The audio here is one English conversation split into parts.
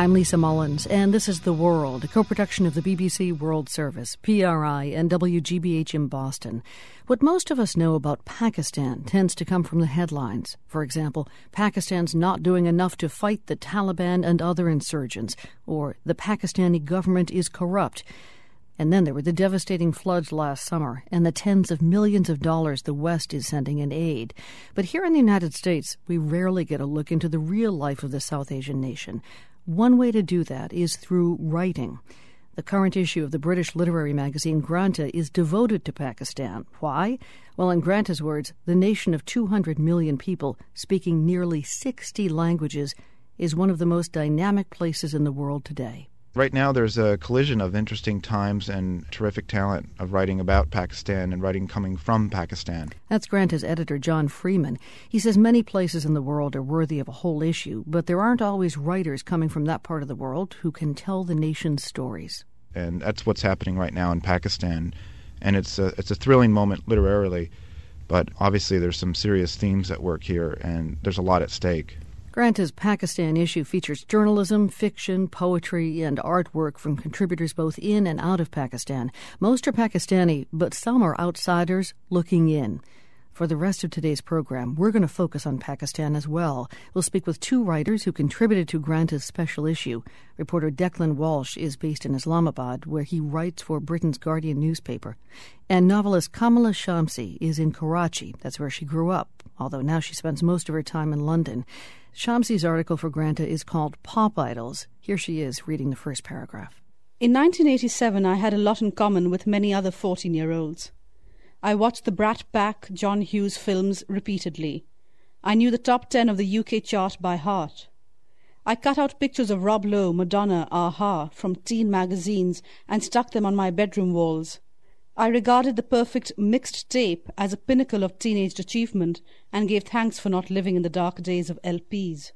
I'm Lisa Mullins, and this is The World, a co-production of the BBC World Service, PRI, and WGBH in Boston. What most of us know about Pakistan tends to come from the headlines. For example, Pakistan's not doing enough to fight the Taliban and other insurgents, or the Pakistani government is corrupt. And then there were the devastating floods last summer and the tens of millions of dollars the West is sending in aid. But here in the United States, we rarely get a look into the real life of the South Asian nation. One way to do that is through writing. The current issue of the British literary magazine Granta is devoted to Pakistan. Why? Well, in Granta's words, the nation of 200 million people speaking nearly 60 languages is one of the most dynamic places in the world today. Right now there's a collision of interesting times and terrific talent of writing about Pakistan and writing coming from Pakistan. That's Granta's editor, John Freeman. He says many places in the world are worthy of a whole issue, but there aren't always writers coming from that part of the world who can tell the nation's stories. And that's what's happening right now in Pakistan. And it's a thrilling moment literarily, but obviously there's some serious themes at work here, and there's a lot at stake. Granta's Pakistan issue features journalism, fiction, poetry, and artwork from contributors both in and out of Pakistan. Most are Pakistani, but some are outsiders looking in. For the rest of today's program, we're going to focus on Pakistan as well. We'll speak with two writers who contributed to Granta's special issue. Reporter Declan Walsh is based in Islamabad, where he writes for Britain's Guardian newspaper. And novelist Kamala Shamsi is in Karachi. That's where she grew up, although now she spends most of her time in London. Shamsi's article for Granta is called Pop Idols. Here she is reading the first paragraph. In 1987, I had a lot in common with many other 14-year-olds. I watched the Brat Pack John Hughes films repeatedly. I knew the top 10 of the UK chart by heart. I cut out pictures of Rob Lowe, Madonna, a-ha from teen magazines and stuck them on my bedroom walls. I regarded the perfect mixed tape as a pinnacle of teenage achievement and gave thanks for not living in the dark days of LPs.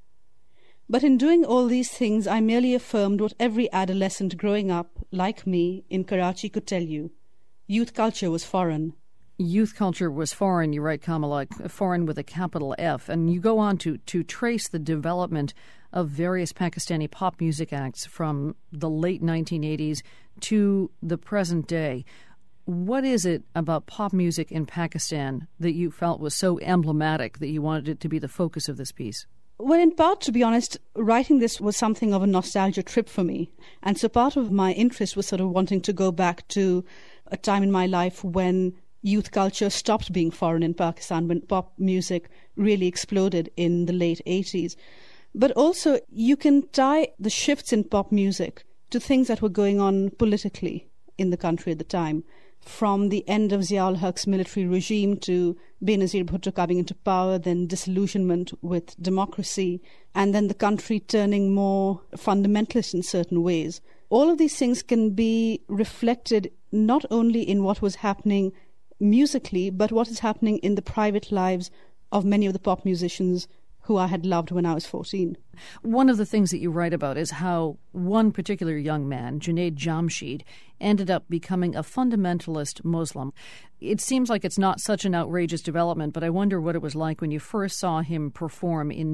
But in doing all these things, I merely affirmed what every adolescent growing up, like me, in Karachi could tell you. Youth culture was foreign. Youth culture was foreign, you write, Kamala, foreign with a capital F. And you go on to trace the development of various Pakistani pop music acts from the late 1980s to the present day. What is it about pop music in Pakistan that you felt was so emblematic that you wanted it to be the focus of this piece? Well, in part, to be honest, writing this was something of a nostalgia trip for me. And so part of my interest was sort of wanting to go back to a time in my life when youth culture stopped being foreign in Pakistan, when pop music really exploded in the late 80s. But also, you can tie the shifts in pop music to things that were going on politically in the country at the time. From the end of Zia-ul-Haq's military regime to Benazir Bhutto coming into power, then disillusionment with democracy, and then the country turning more fundamentalist in certain ways. All of these things can be reflected not only in what was happening musically, but what is happening in the private lives of many of the pop musicians who I had loved when I was 14. One of the things that you write about is how one particular young man, Junaid Jamshid, ended up becoming a fundamentalist Muslim. It seems like it's not such an outrageous development, but I wonder what it was like when you first saw him perform in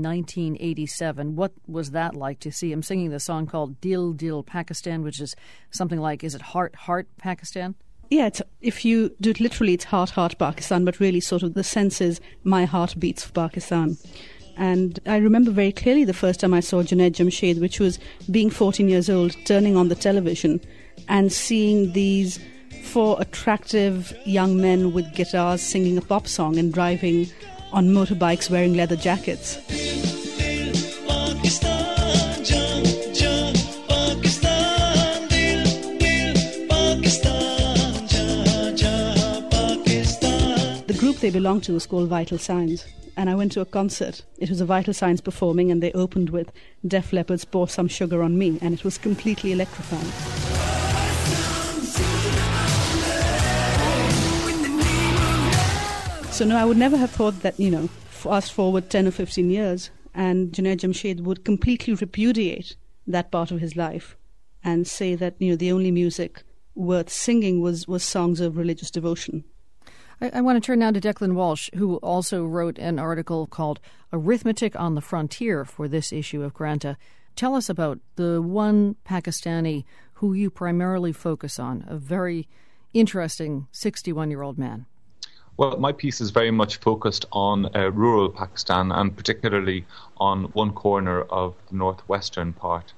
1987. What was that like to see him singing the song called Dil Dil Pakistan, which is something like, is it Heart Heart Pakistan? Yeah, if you do it literally, it's Heart Heart Pakistan, but really sort of the sense is my heart beats for Pakistan. And I remember very clearly the first time I saw Junaid Jamshid, which was being 14 years old, turning on the television and seeing these four attractive young men with guitars singing a pop song and driving on motorbikes wearing leather jackets. The group they belonged to was called Vital Signs. And I went to a concert. It was a Vital Signs performing, and they opened with Def Leppard's Pour Some Sugar on Me, and it was completely electrifying. So no, I would never have thought that, fast forward 10 or 15 years, and Junaid Jamshid would completely repudiate that part of his life and say that, the only music worth singing was songs of religious devotion. I want to turn now to Declan Walsh, who also wrote an article called Arithmetic on the Frontier for this issue of Granta. Tell us about the one Pakistani who you primarily focus on, a very interesting 61-year-old man. Well, my piece is very much focused on rural Pakistan, and particularly on one corner of the northwestern part.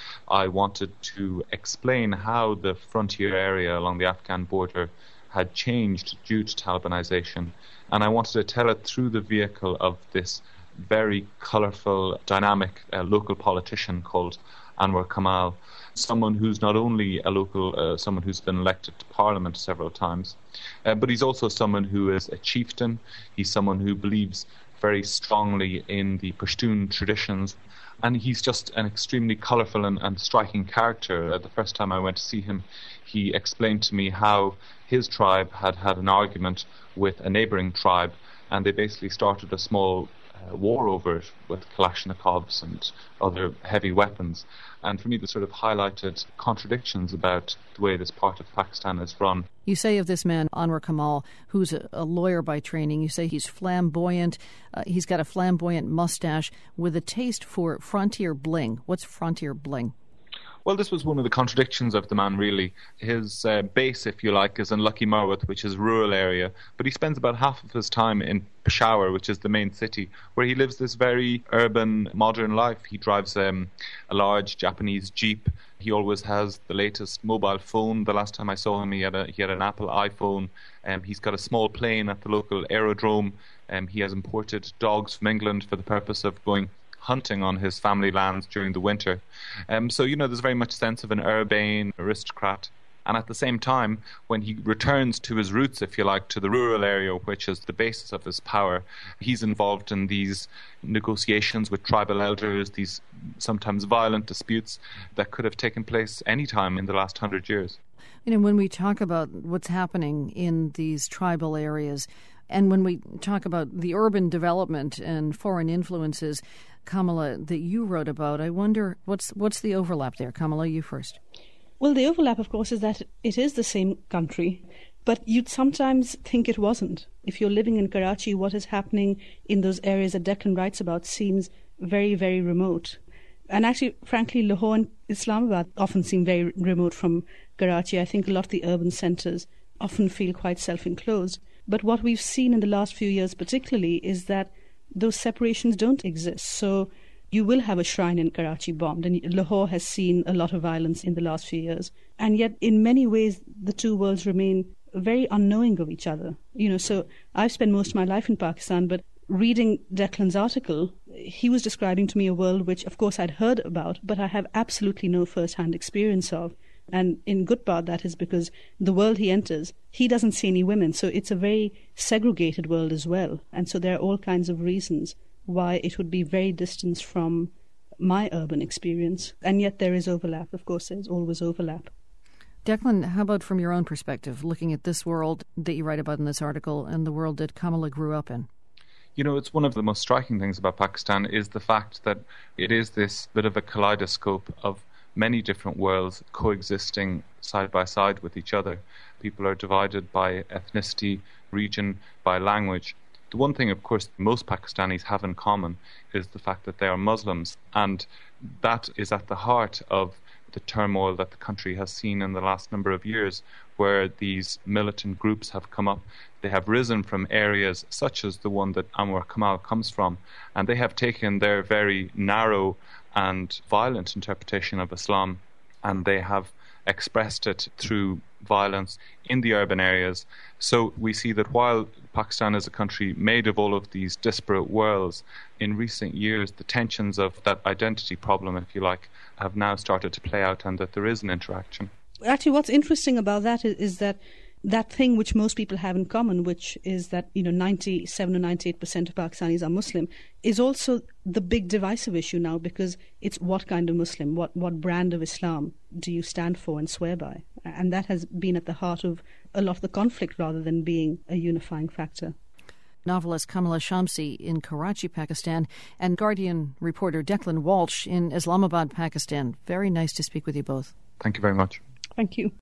I wanted to explain how the frontier area along the Afghan border had changed due to Talibanization, and I wanted to tell it through the vehicle of this very colourful, dynamic local politician called Anwar Kamal, someone who's not only a local, someone who's been elected to Parliament several times, but he's also someone who is a chieftain. He's someone who believes very strongly in the Pashtun traditions, and he's just an extremely colourful and striking character. The first time I went to see him, he explained to me how his tribe had had an argument with a neighbouring tribe, and they basically started a small war over it with Kalashnikovs and other heavy weapons. And for me, this sort of highlighted contradictions about the way this part of Pakistan is run. You say of this man, Anwar Kamal, who's a lawyer by training, you say he's flamboyant. He's got a flamboyant mustache with a taste for frontier bling. What's frontier bling? Well, this was one of the contradictions of the man, really. His base, if you like, is in Lucky Marwat, which is a rural area, but he spends about half of his time in Peshawar, which is the main city, where he lives this very urban, modern life. He drives a large Japanese Jeep. He always has the latest mobile phone. The last time I saw him, he had an Apple iPhone. He's got a small plane at the local aerodrome. He has imported dogs from England for the purpose of going hunting on his family lands during the winter. So, there's very much sense of an urbane aristocrat. And at the same time, when he returns to his roots, if you like, to the rural area, which is the basis of his power, he's involved in these negotiations with tribal elders, these sometimes violent disputes that could have taken place any time in the last 100 years. When we talk about what's happening in these tribal areas, and when we talk about the urban development and foreign influences, Kamala, that you wrote about, I wonder what's the overlap there? Kamala, you first. Well, the overlap, of course, is that it is the same country, but you'd sometimes think it wasn't. If you're living in Karachi, what is happening in those areas that Declan writes about seems very, very remote. And actually, frankly, Lahore and Islamabad often seem very remote from Karachi. I think a lot of the urban centres often feel quite self-enclosed. But what we've seen in the last few years particularly is that those separations don't exist. So you will have a shrine in Karachi bombed, and Lahore has seen a lot of violence in the last few years. And yet, in many ways, the two worlds remain very unknowing of each other. So I've spent most of my life in Pakistan, but reading Declan's article, he was describing to me a world which, of course, I'd heard about, but I have absolutely no first-hand experience of. And in good part, that is because the world he enters, he doesn't see any women. So it's a very segregated world as well. And so there are all kinds of reasons why it would be very distant from my urban experience. And yet there is overlap. Of course, there's always overlap. Declan, how about from your own perspective, looking at this world that you write about in this article and the world that Kamala grew up in? It's one of the most striking things about Pakistan is the fact that it is this bit of a kaleidoscope of many different worlds coexisting side by side with each other. People are divided by ethnicity, region, by language. The one thing, of course, most Pakistanis have in common is the fact that they are Muslims, and that is at the heart of the turmoil that the country has seen in the last number of years, where these militant groups have come up. They have risen from areas such as the one that Anwar Kamal comes from, and they have taken their very narrow and violent interpretation of Islam, and they have expressed it through violence in the urban areas. So we see that while Pakistan is a country made of all of these disparate worlds, in recent years the tensions of that identity problem, if you like, have now started to play out, and that there is an interaction. Actually, what's interesting about that is that thing which most people have in common, which is that 97 or 98% of Pakistanis are Muslim, is also the big divisive issue now, because it's what kind of Muslim, what brand of Islam do you stand for and swear by? And that has been at the heart of a lot of the conflict rather than being a unifying factor. Novelist Kamala Shamsie in Karachi, Pakistan, and Guardian reporter Declan Walsh in Islamabad, Pakistan. Very nice to speak with you both. Thank you very much. Thank you.